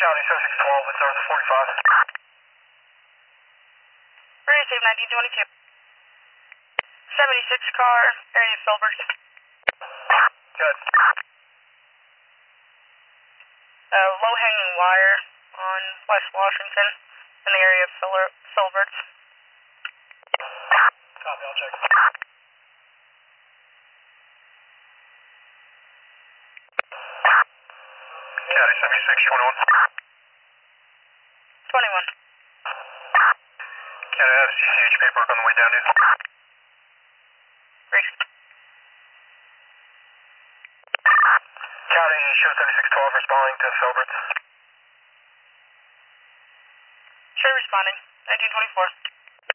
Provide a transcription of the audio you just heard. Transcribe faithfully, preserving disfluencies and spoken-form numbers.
County seventy-six twelve, it's over the forty-five. Receive nineteen twenty-two. seventy-six car, area Filbert. Good. Uh, low hanging wire on West Washington in the area of Fil- Filbert. Copy, I'll check. County seventy-six twenty-one. twenty-one. County, I have C C H paperwork on the way down here. Great. County, show seventy-six twelve responding to Filbert. Sure, responding. nineteen twenty-four.